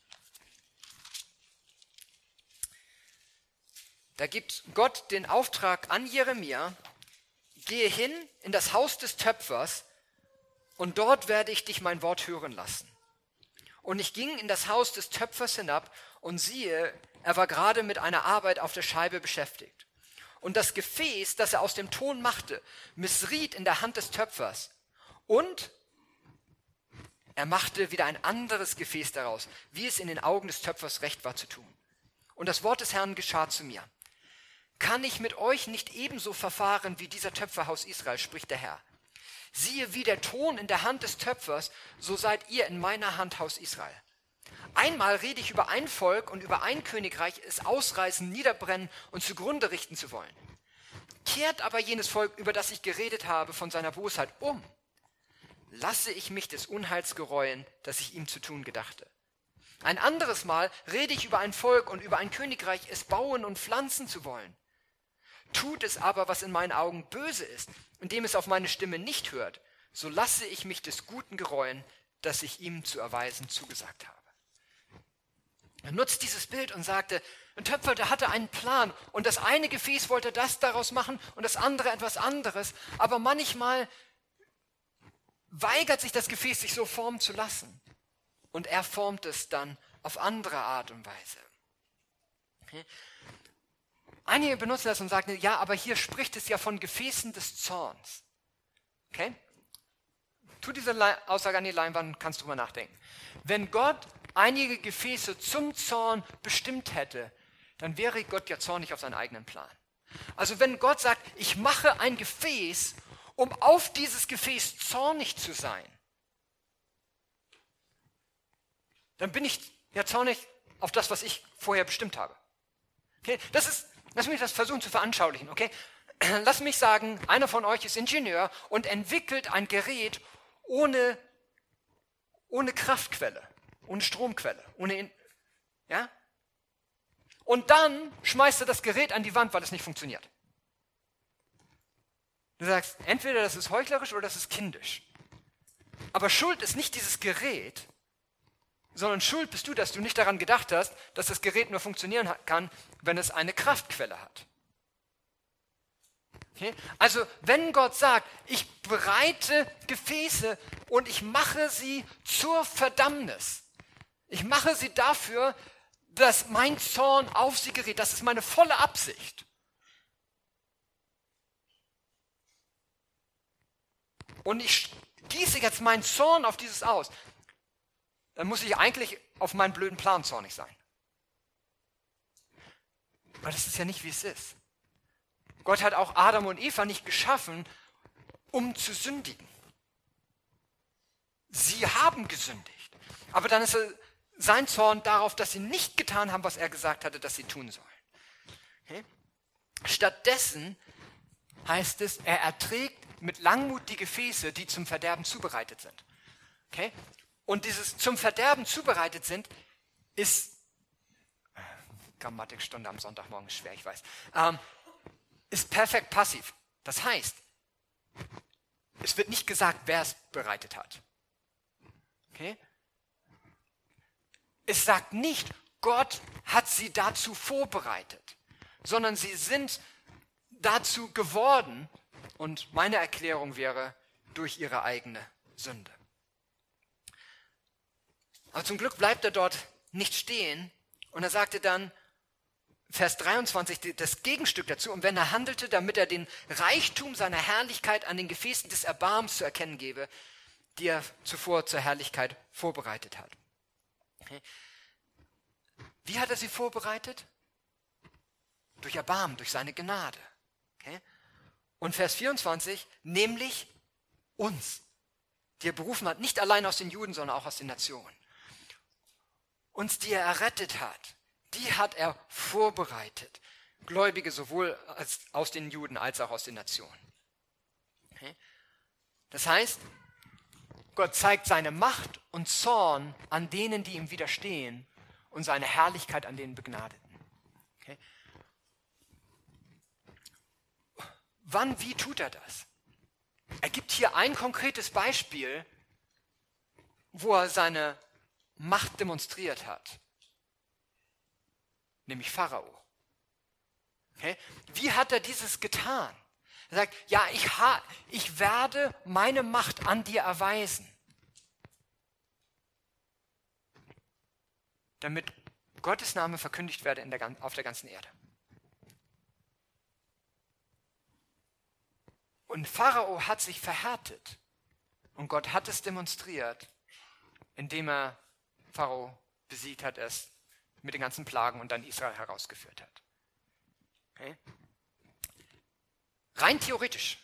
Da gibt Gott den Auftrag an Jeremia, gehe hin in das Haus des Töpfers und dort werde ich dich mein Wort hören lassen. Und ich ging in das Haus des Töpfers hinab und siehe, er war gerade mit einer Arbeit auf der Scheibe beschäftigt. Und das Gefäß, das er aus dem Ton machte, missriet in der Hand des Töpfers. Und er machte wieder ein anderes Gefäß daraus, wie es in den Augen des Töpfers recht war zu tun. Und das Wort des Herrn geschah zu mir. Kann ich mit euch nicht ebenso verfahren wie dieser Töpferhaus Israel, spricht der Herr. Siehe, wie der Ton in der Hand des Töpfers, so seid ihr in meiner Hand, Haus Israel. Einmal rede ich über ein Volk und über ein Königreich, es ausreißen, niederbrennen und zugrunde richten zu wollen. Kehrt aber jenes Volk, über das ich geredet habe, von seiner Bosheit um, lasse ich mich des Unheils gereuen, das ich ihm zu tun gedachte. Ein anderes Mal rede ich über ein Volk und über ein Königreich, es bauen und pflanzen zu wollen. Tut es aber, was in meinen Augen böse ist, indem es auf meine Stimme nicht hört, so lasse ich mich des Guten gereuen, das ich ihm zu erweisen zugesagt habe. Er nutzt dieses Bild und sagte, ein Töpfer, der hatte einen Plan und das eine Gefäß wollte das daraus machen und das andere etwas anderes, aber manchmal weigert sich das Gefäß, sich so formen zu lassen und er formt es dann auf andere Art und Weise. Okay. Einige benutzen das und sagen, ja, aber hier spricht es ja von Gefäßen des Zorns. Okay? Tu diese Aussage an die Leinwand und kannst drüber nachdenken. Wenn Gott einige Gefäße zum Zorn bestimmt hätte, dann wäre Gott ja zornig auf seinen eigenen Plan. Also wenn Gott sagt, ich mache ein Gefäß, um auf dieses Gefäß zornig zu sein, dann bin ich ja zornig auf das, was ich vorher bestimmt habe. Okay? Das ist, lass mich das versuchen zu veranschaulichen. Okay? Lass mich sagen, einer von euch ist Ingenieur und entwickelt ein Gerät ohne, ohne Kraftquelle, ohne Stromquelle, ohne In- ja? Und dann schmeißt er das Gerät an die Wand, weil es nicht funktioniert. Du sagst, entweder das ist heuchlerisch oder das ist kindisch. Aber Schuld ist nicht dieses Gerät, sondern Schuld bist du, dass du nicht daran gedacht hast, dass das Gerät nur funktionieren kann, wenn es eine Kraftquelle hat. Okay? Also wenn Gott sagt, ich bereite Gefäße und ich mache sie zur Verdammnis, ich mache sie dafür, dass mein Zorn auf sie gerät, das ist meine volle Absicht. Und ich gieße jetzt meinen Zorn auf dieses aus, dann muss ich eigentlich auf meinen blöden Plan zornig sein. Aber das ist ja nicht, wie es ist. Gott hat auch Adam und Eva nicht geschaffen, um zu sündigen. Sie haben gesündigt. Aber dann ist sein Zorn darauf, dass sie nicht getan haben, was er gesagt hatte, dass sie tun sollen. Okay? Stattdessen heißt es, er erträgt mit Langmut die Gefäße, die zum Verderben zubereitet sind. Okay? Und dieses zum Verderben zubereitet sind, ist, äh, Grammatikstunde am Sonntagmorgen ist schwer, ich weiß, ähm, ist perfekt passiv. Das heißt, es wird nicht gesagt, wer es bereitet hat. Okay? Es sagt nicht, Gott hat sie dazu vorbereitet, sondern sie sind dazu geworden, und meine Erklärung wäre, durch ihre eigene Sünde. Aber zum Glück bleibt er dort nicht stehen und er sagte dann, Vers dreiundzwanzig, das Gegenstück dazu, und wenn er handelte, damit er den Reichtum seiner Herrlichkeit an den Gefäßen des Erbarmens zu erkennen gebe, die er zuvor zur Herrlichkeit vorbereitet hat. Okay. Wie hat er sie vorbereitet? Durch Erbarmen, durch seine Gnade. Okay. Und Vers vierundzwanzig, nämlich uns, die er berufen hat, nicht allein aus den Juden, sondern auch aus den Nationen. Uns, die er errettet hat, die hat er vorbereitet. Gläubige sowohl als aus den Juden als auch aus den Nationen. Okay. Das heißt, Gott zeigt seine Macht und Zorn an denen, die ihm widerstehen, und seine Herrlichkeit an den Begnadeten. Okay. Wann, wie tut er das? Er gibt hier ein konkretes Beispiel, wo er seine Macht demonstriert hat, nämlich Pharao. Okay. Wie hat er dieses getan? Er sagt, ja, ich, ha, ich werde meine Macht an dir erweisen, damit Gottes Name verkündigt werde in der, auf der ganzen Erde. Und Pharao hat sich verhärtet und Gott hat es demonstriert, indem er Pharao besiegt hat, es mit den ganzen Plagen und dann Israel herausgeführt hat. Okay. Rein theoretisch,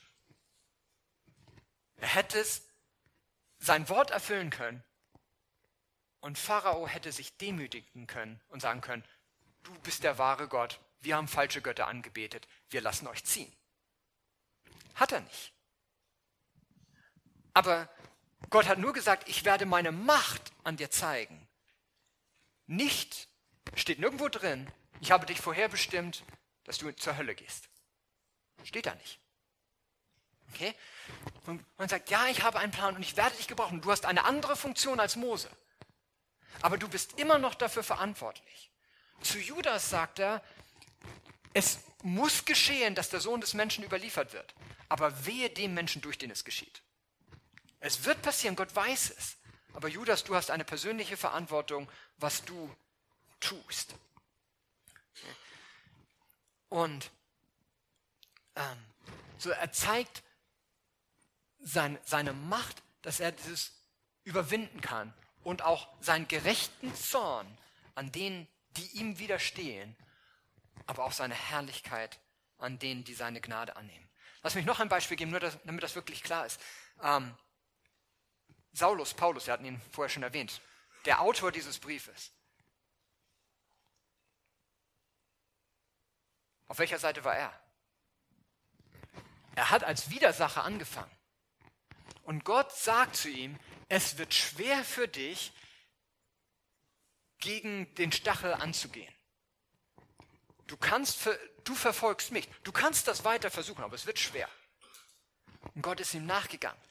er hätte es sein Wort erfüllen können Und Pharao hätte sich demütigen können und sagen können, du bist der wahre Gott, wir haben falsche Götter angebetet, wir lassen euch ziehen. Hat er nicht. Aber Gott hat nur gesagt, ich werde meine Macht an dir zeigen. Nicht, steht nirgendwo drin, ich habe dich vorherbestimmt, dass du zur Hölle gehst. Steht da nicht. Okay? Und man sagt, ja, ich habe einen Plan und ich werde dich gebrauchen. Du hast eine andere Funktion als Mose. Aber du bist immer noch dafür verantwortlich. Zu Judas sagt er, es muss geschehen, dass der Sohn des Menschen überliefert wird. Aber wehe dem Menschen, durch den es geschieht. Es wird passieren, Gott weiß es. Aber Judas, du hast eine persönliche Verantwortung, was du tust. Und ähm, so er zeigt sein, seine Macht, dass er dieses überwinden kann und auch seinen gerechten Zorn an denen, die ihm widerstehen, aber auch seine Herrlichkeit an denen, die seine Gnade annehmen. Lass mich noch ein Beispiel geben, nur das, damit das wirklich klar ist. Ähm, Saulus, Paulus, wir hatten ihn vorher schon erwähnt, der Autor dieses Briefes. Auf welcher Seite war er? Er hat als Widersacher angefangen. Und Gott sagt zu ihm, es wird schwer für dich, gegen den Stachel anzugehen. Du kannst, du verfolgst mich. Du kannst das weiter versuchen, aber es wird schwer. Und Gott ist ihm nachgegangen.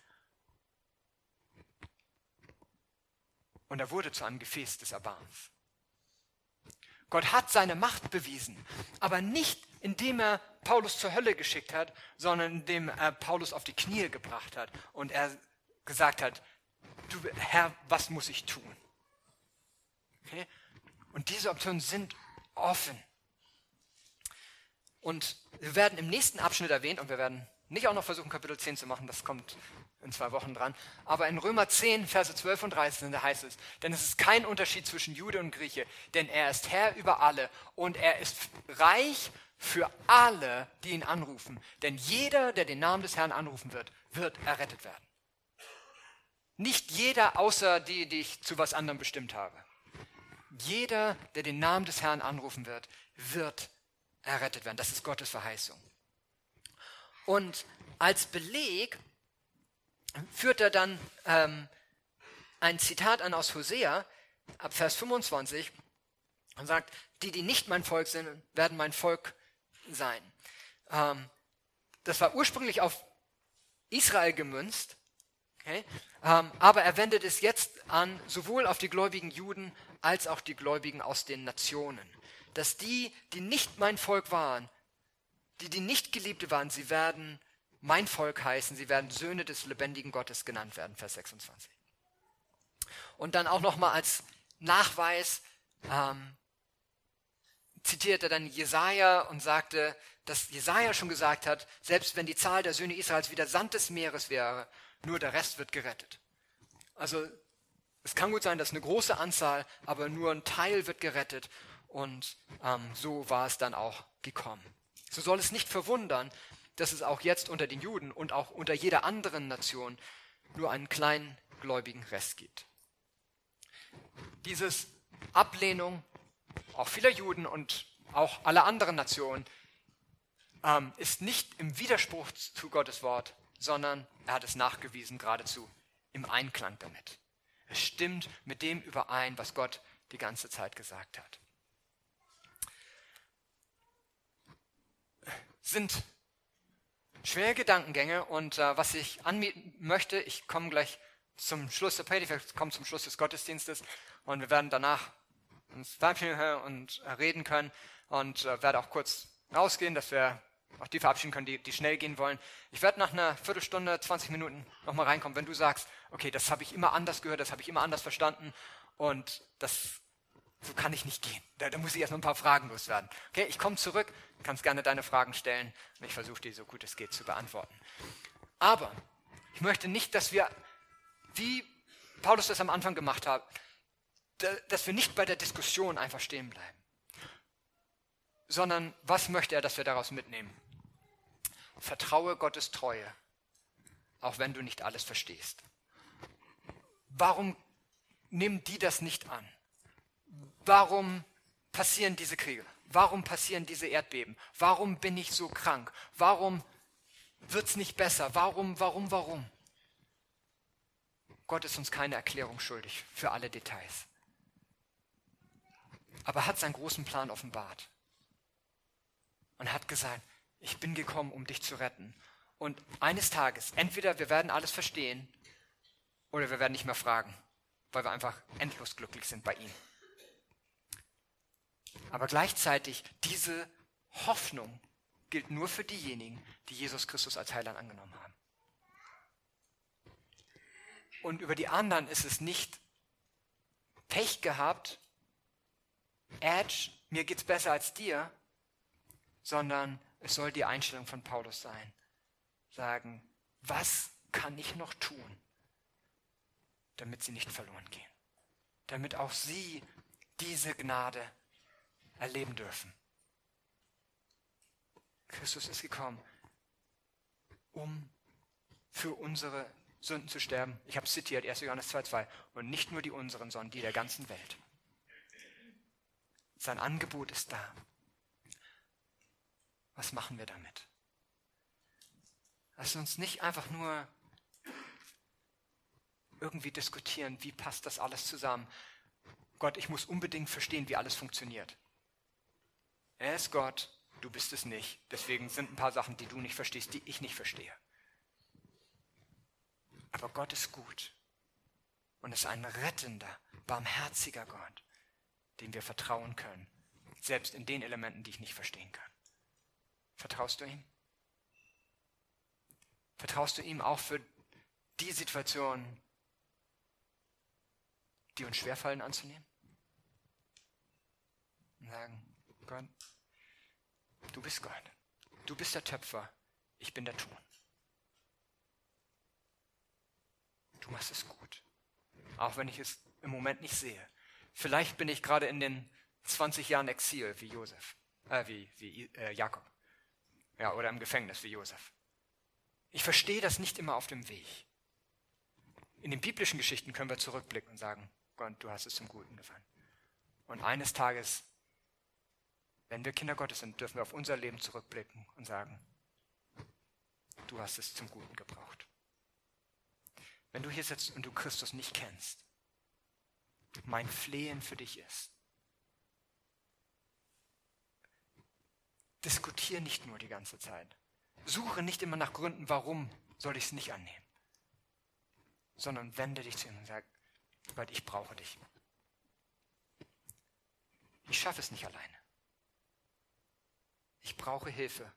Und er wurde zu einem Gefäß des Erbarmens. Gott hat seine Macht bewiesen, aber nicht indem er Paulus zur Hölle geschickt hat, sondern indem er Paulus auf die Knie gebracht hat und er gesagt hat, du Herr, was muss ich tun? Okay? Und diese Optionen sind offen. Und wir werden im nächsten Abschnitt erwähnt, und wir werden nicht auch noch versuchen, Kapitel zehn zu machen, das kommt in zwei Wochen dran, aber in Römer zehn, Verse zwölf und dreizehn, da heißt es, denn es ist kein Unterschied zwischen Jude und Grieche, denn er ist Herr über alle und er ist reich für alle, die ihn anrufen. Denn jeder, der den Namen des Herrn anrufen wird, wird errettet werden. Nicht jeder, außer die, die ich zu was anderem bestimmt habe. Jeder, der den Namen des Herrn anrufen wird, wird errettet werden. Das ist Gottes Verheißung. Und als Beleg führt er dann ähm, ein Zitat an aus Hosea, ab Vers fünfundzwanzig, und sagt, die, die nicht mein Volk sind, werden mein Volk sein. Ähm, das war ursprünglich auf Israel gemünzt, okay? ähm, aber er wendet es jetzt an, sowohl auf die gläubigen Juden als auch die Gläubigen aus den Nationen. Dass die, die nicht mein Volk waren, die, die nicht Geliebte waren, sie werden mein Volk heißen, sie werden Söhne des lebendigen Gottes genannt werden, Vers sechsundzwanzig. Und dann auch nochmal als Nachweis ähm, zitiert er dann Jesaja und sagte, dass Jesaja schon gesagt hat, selbst wenn die Zahl der Söhne Israels wie der Sand des Meeres wäre, nur der Rest wird gerettet. Also es kann gut sein, dass eine große Anzahl, aber nur ein Teil wird gerettet und ähm, so war es dann auch gekommen. So soll es nicht verwundern, dass es auch jetzt unter den Juden und auch unter jeder anderen Nation nur einen kleinen gläubigen Rest gibt. Dieses Ablehnung auch vieler Juden und auch aller anderen Nationen ähm, ist nicht im Widerspruch zu Gottes Wort, sondern er hat es nachgewiesen, geradezu im Einklang damit. Es stimmt mit dem überein, was Gott die ganze Zeit gesagt hat. Sind schwere Gedankengänge und äh, was ich anbieten möchte, ich komme gleich zum Schluss der Predigt, wir kommen zum Schluss des Gottesdienstes und wir werden danach uns verabschieden und reden können und äh, werde auch kurz rausgehen, dass wir auch die verabschieden können, die, die schnell gehen wollen. Ich werde nach einer Viertelstunde, zwanzig Minuten nochmal reinkommen, wenn du sagst, okay, das habe ich immer anders gehört, das habe ich immer anders verstanden und das, so kann ich nicht gehen. Da, da muss ich erst noch ein paar Fragen loswerden. Okay, ich komme zurück, du kannst gerne deine Fragen stellen und ich versuche die so gut es geht zu beantworten. Aber ich möchte nicht, dass wir, wie Paulus das am Anfang gemacht hat, dass wir nicht bei der Diskussion einfach stehen bleiben, sondern was möchte er, dass wir daraus mitnehmen? Vertraue Gottes Treue, auch wenn du nicht alles verstehst. Warum nehmen die das nicht an? Warum passieren diese Kriege? Warum passieren diese Erdbeben? Warum bin ich so krank? Warum wird es nicht besser? Warum, warum, warum? Gott ist uns keine Erklärung schuldig für alle Details. Aber er hat seinen großen Plan offenbart. Und er hat gesagt, ich bin gekommen, um dich zu retten. Und eines Tages, entweder wir werden alles verstehen oder wir werden nicht mehr fragen, weil wir einfach endlos glücklich sind bei ihm. Aber gleichzeitig, diese Hoffnung gilt nur für diejenigen, die Jesus Christus als Heiland angenommen haben. Und über die anderen ist es nicht Pech gehabt, Edge, mir geht's besser als dir, sondern es soll die Einstellung von Paulus sein. Sagen, was kann ich noch tun, damit sie nicht verloren gehen? Damit auch sie diese Gnade erleben dürfen. Christus ist gekommen, um für unsere Sünden zu sterben. Ich habe es zitiert, erster Johannes zwei Komma zwei. Und nicht nur die unseren, sondern die der ganzen Welt. Sein Angebot ist da. Was machen wir damit? Lass uns nicht einfach nur irgendwie diskutieren, wie passt das alles zusammen. Gott, ich muss unbedingt verstehen, wie alles funktioniert. Er ist Gott, du bist es nicht. Deswegen sind ein paar Sachen, die du nicht verstehst, die ich nicht verstehe. Aber Gott ist gut und ist ein rettender, barmherziger Gott, dem wir vertrauen können, selbst in den Elementen, die ich nicht verstehen kann. Vertraust du ihm? Vertraust du ihm auch für die Situationen, die uns schwerfallen anzunehmen? Und sagen, Gott, du bist Gott. Du bist der Töpfer, ich bin der Ton. Du machst es gut. Auch wenn ich es im Moment nicht sehe. Vielleicht bin ich gerade in den zwanzig Jahren Exil wie Josef, äh, wie, wie äh, Jakob. Ja, oder im Gefängnis wie Josef. Ich verstehe das nicht immer auf dem Weg. In den biblischen Geschichten können wir zurückblicken und sagen, Gott, du hast es zum Guten gefallen. Und eines Tages, wenn wir Kinder Gottes sind, dürfen wir auf unser Leben zurückblicken und sagen, du hast es zum Guten gebraucht. Wenn du hier sitzt und du Christus nicht kennst, mein Flehen für dich ist, diskutiere nicht nur die ganze Zeit. Suche nicht immer nach Gründen, warum soll ich es nicht annehmen. Sondern wende dich zu ihm und sag, Gott, ich brauche dich. Ich schaffe es nicht alleine. Ich brauche Hilfe.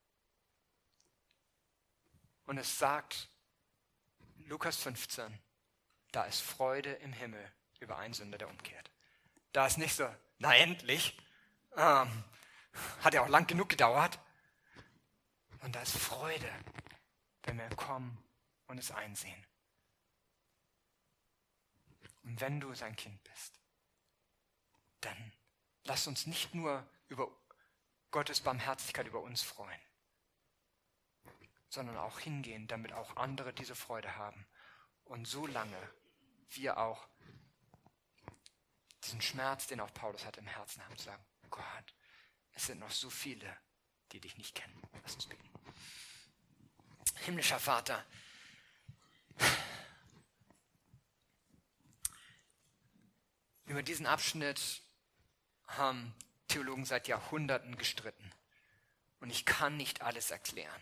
Und es sagt, Lukas fünfzehn, da ist Freude im Himmel über einen Sünder, der umkehrt. Da ist nicht so, na endlich, ähm, hat ja auch lang genug gedauert. Und da ist Freude, wenn wir kommen und es einsehen. Und wenn du sein Kind bist, dann lass uns nicht nur über Gottes Barmherzigkeit über uns freuen, sondern auch hingehen, damit auch andere diese Freude haben. Und solange wir auch diesen Schmerz, den auch Paulus hat im Herzen haben, zu sagen, Gott, es sind noch so viele, die dich nicht kennen. Lass uns beten. Himmlischer Vater, über diesen Abschnitt haben Theologen seit Jahrhunderten gestritten. Und ich kann nicht alles erklären.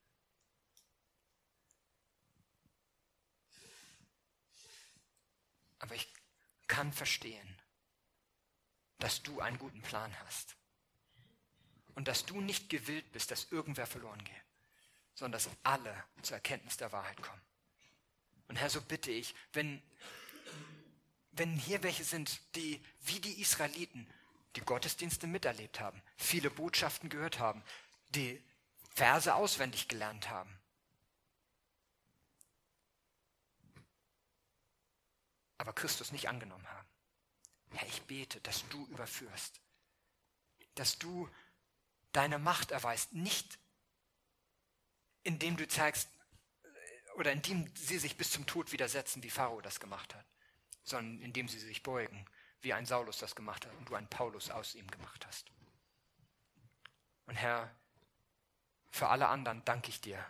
Aber ich kann verstehen, dass du einen guten Plan hast. Und dass du nicht gewillt bist, dass irgendwer verloren geht, sondern dass alle zur Erkenntnis der Wahrheit kommen. Und Herr, so bitte ich, wenn, wenn hier welche sind, die wie die Israeliten die Gottesdienste miterlebt haben, viele Botschaften gehört haben, die Verse auswendig gelernt haben, aber Christus nicht angenommen haben. Herr, ich bete, dass du überführst, dass du deine Macht erweist, nicht indem du zeigst oder indem sie sich bis zum Tod widersetzen, wie Pharao das gemacht hat, sondern indem sie sich beugen, wie ein Saulus das gemacht hat und du einen Paulus aus ihm gemacht hast. Und Herr, für alle anderen danke ich dir,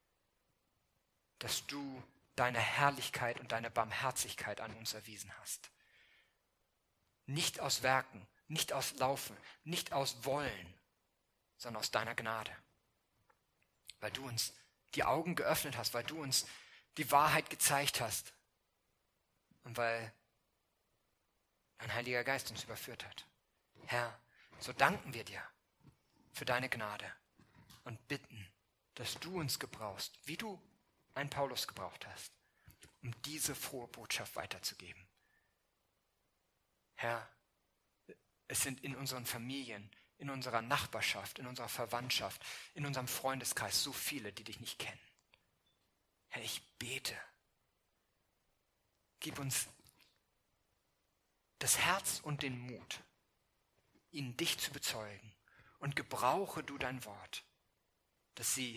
dass du deine Herrlichkeit und deine Barmherzigkeit an uns erwiesen hast. Nicht aus Werken, nicht aus Laufen, nicht aus Wollen, sondern aus deiner Gnade. Weil du uns die Augen geöffnet hast, weil du uns die Wahrheit gezeigt hast und weil dein Heiliger Geist uns überführt hat. Herr, so danken wir dir für deine Gnade und bitten, dass du uns gebrauchst, wie du einen Paulus gebraucht hast, um diese frohe Botschaft weiterzugeben. Herr, es sind in unseren Familien, in unserer Nachbarschaft, in unserer Verwandtschaft, in unserem Freundeskreis so viele, die dich nicht kennen. Herr, ich bete, gib uns das Herz und den Mut, ihnen dich zu bezeugen, und gebrauche du dein Wort, dass sie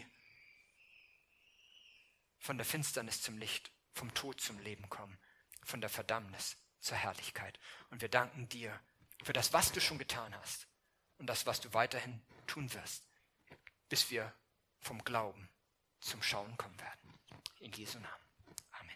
von der Finsternis zum Licht, vom Tod zum Leben kommen, von der Verdammnis zur Herrlichkeit. Und wir danken dir für das, was du schon getan hast und das, was du weiterhin tun wirst, bis wir vom Glauben zum Schauen kommen werden. In Jesu Namen.